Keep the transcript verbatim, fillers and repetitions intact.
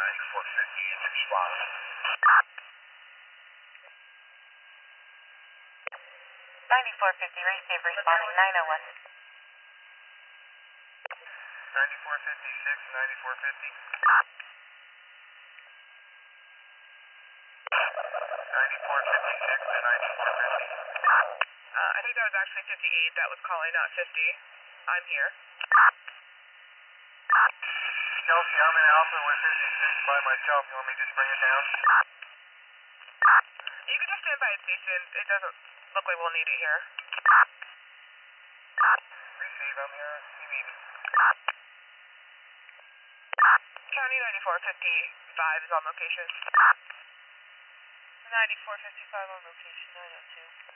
ninety-four fifty is response. ninety-four fifty, receive responding nine oh one. ninety-four fifty-six, ninety-four fifty. ninety-four fifty-six to ninety-four fifty. Uh, I think that was actually fifty-eight that was calling, not fifty. I'm here. Kelsey, I'm in Alpha with fifty-six by myself. You want me to just bring it down? You can just stand by the station. It doesn't look like we'll need it here. Receive, I'm here. You need me. County ninety-four fifty-five is on location. ninety-four fifty-five on location, nine oh two.